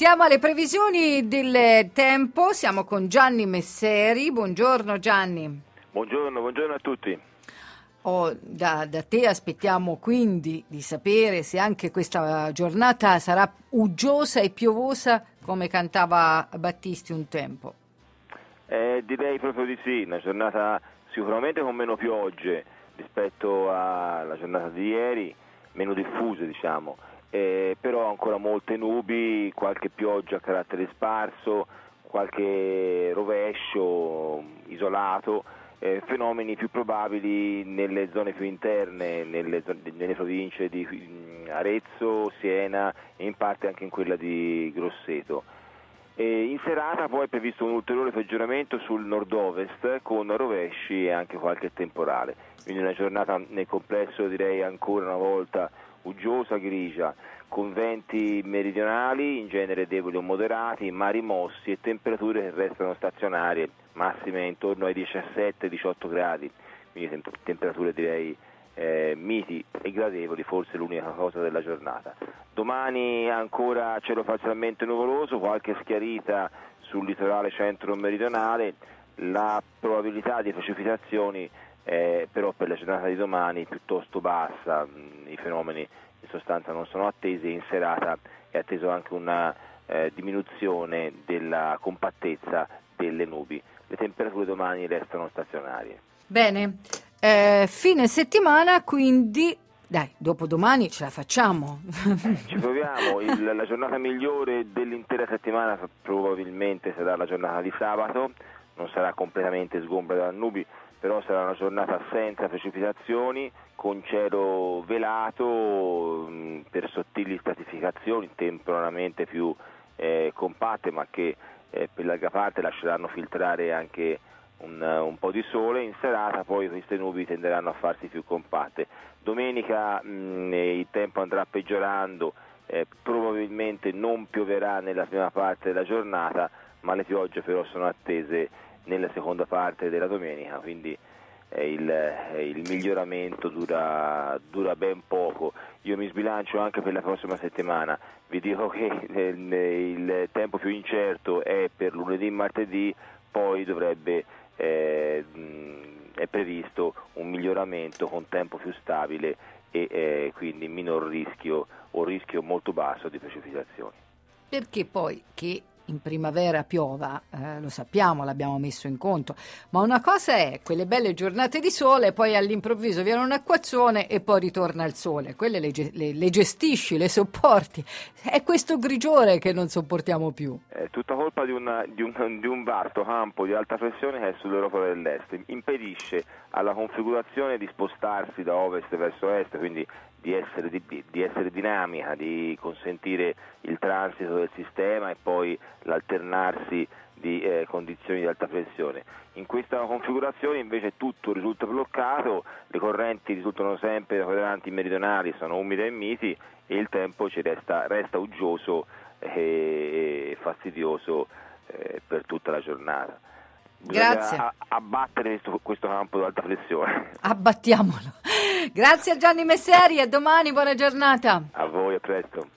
Siamo alle previsioni del tempo, siamo con Gianni Messeri. Buongiorno Gianni. Buongiorno a tutti. Da te aspettiamo quindi di sapere se anche questa giornata sarà uggiosa e piovosa come cantava Battisti un tempo. Direi proprio di sì, una giornata sicuramente con meno piogge rispetto alla giornata di ieri, meno diffuse diciamo, però ancora molte nubi, qualche pioggia a carattere sparso, qualche rovescio isolato, fenomeni più probabili nelle zone più interne, nelle province di Arezzo, Siena e in parte anche in quella di Grosseto. In serata poi è previsto un ulteriore peggioramento sul nord-ovest con rovesci e anche qualche temporale, quindi una giornata nel complesso direi ancora una volta uggiosa, grigia, con venti meridionali in genere deboli o moderati, mari mossi e temperature che restano stazionarie, massime intorno ai 17-18 gradi, quindi temperature direi miti e gradevoli, forse l'unica cosa della giornata. Domani ancora cielo parzialmente nuvoloso, qualche schiarita sul litorale centro-meridionale, la probabilità di precipitazioni però per la giornata di domani piuttosto bassa, i fenomeni in sostanza non sono attesi e in serata è atteso anche una diminuzione della compattezza delle nubi. Le temperature domani restano stazionarie. Bene, fine settimana quindi, dai, dopodomani ce la facciamo. Ci proviamo, la giornata migliore dell'intera settimana probabilmente sarà la giornata di sabato, non sarà completamente sgombra da nubi, però sarà una giornata senza precipitazioni, con cielo velato per sottili stratificazioni, temporaneamente più compatte, ma che per larga parte lasceranno filtrare anche un po' di sole. In serata poi queste nubi tenderanno a farsi più compatte. Domenica il tempo andrà peggiorando, probabilmente non pioverà nella prima parte della giornata, ma le piogge però sono attese nella seconda parte della domenica, quindi il miglioramento dura ben poco. Io mi sbilancio anche per la prossima settimana, vi dico che il tempo più incerto è per lunedì e martedì, poi è previsto un miglioramento con tempo più stabile e quindi minor rischio o rischio molto basso di precipitazioni. Perché poi che in primavera piova, lo sappiamo, l'abbiamo messo in conto, ma una cosa è quelle belle giornate di sole, poi all'improvviso viene un acquazzone e poi ritorna il sole, quelle le gestisci, le sopporti, è questo grigiore che non sopportiamo più. È tutta colpa di un vasto campo di alta pressione che è sull'Europa dell'Est, impedisce alla configurazione di spostarsi da ovest verso est, quindi di essere dinamica, di consentire il transito del sistema e poi l'alternarsi di condizioni di alta pressione. In questa configurazione invece tutto risulta bloccato, le correnti risultano sempre da quadranti meridionali, sono umide e miti e il tempo ci resta uggioso e fastidioso per tutta la giornata. Grazie. Bisogna abbattere questo campo di alta pressione. Abbattiamolo. Grazie a Gianni Messeri, a domani, buona giornata. A voi, a presto.